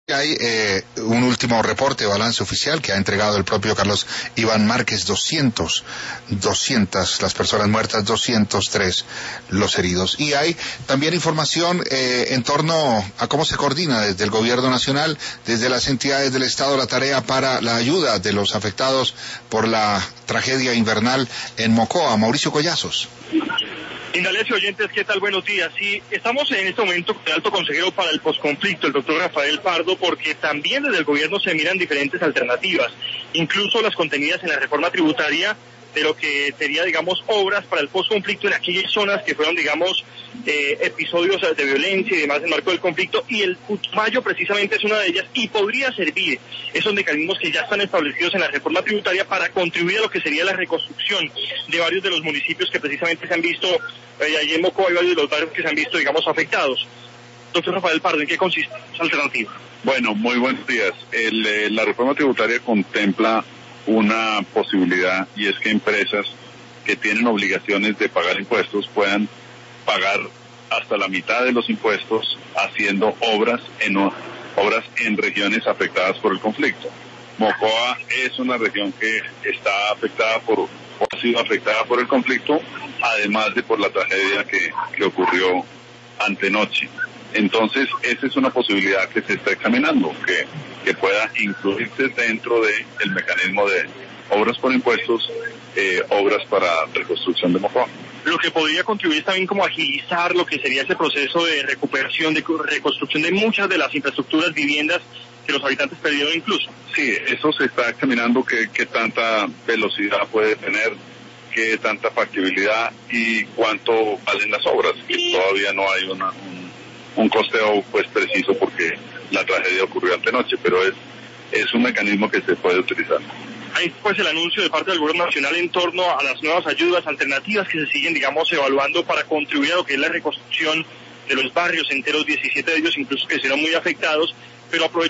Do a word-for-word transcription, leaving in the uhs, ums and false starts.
Hay eh, un último reporte, balance oficial que ha entregado el propio Carlos Iván Márquez, doscientos, doscientas las personas muertas, doscientos tres los heridos. Y hay también información eh, en torno a cómo se coordina desde el gobierno nacional, desde las entidades del Estado, la tarea para la ayuda de los afectados por la tragedia invernal en Mocoa. Mauricio Collazos. Indalecio, oyentes, ¿qué tal? Buenos días. Sí, estamos en este momento con el alto consejero para el posconflicto, el doctor Rafael Pardo, porque también desde el gobierno se miran diferentes alternativas, incluso las contenidas en la reforma tributaria de lo que sería, digamos, obras para el posconflicto en aquellas zonas que fueron, digamos, eh, episodios de violencia y demás en el marco del conflicto, y el Putumayo precisamente es una de ellas, y podría servir esos mecanismos que ya están establecidos en la reforma tributaria para contribuir a lo que sería la reconstrucción de varios de los municipios que precisamente se han visto, eh, allí en Mocoa hay varios de los barrios que se han visto, digamos, afectados. Doctor Rafael Pardo, ¿en qué consiste esa alternativa? Bueno, muy buenos días. El, eh, la reforma tributaria contempla una posibilidad, y es que empresas que tienen obligaciones de pagar impuestos puedan pagar hasta la mitad de los impuestos haciendo obras en obras en regiones afectadas por el conflicto. Mocoa es una región que está afectada por, o ha sido afectada por el conflicto, además de por la tragedia que, que ocurrió antenoche. Entonces, esa es una posibilidad que se está examinando, que, que pueda incluirse dentro del mecanismo de obras por impuestos, eh, obras para reconstrucción de Mocoa. Lo que podría contribuir también como agilizar lo que sería ese proceso de recuperación, de reconstrucción de muchas de las infraestructuras, viviendas que los habitantes perdieron incluso. Sí, eso se está examinando, qué, qué tanta velocidad puede tener, qué tanta factibilidad y cuánto valen las obras, que todavía no hay una... Un, un costeo pues preciso porque la tragedia ocurrió antenoche, pero es, es un mecanismo que se puede utilizar. Hay pues el anuncio de parte del gobierno nacional en torno a las nuevas ayudas alternativas que se siguen, digamos, evaluando para contribuir a lo que es la reconstrucción de los barrios enteros, diecisiete de ellos incluso que serán muy afectados, pero aprovechando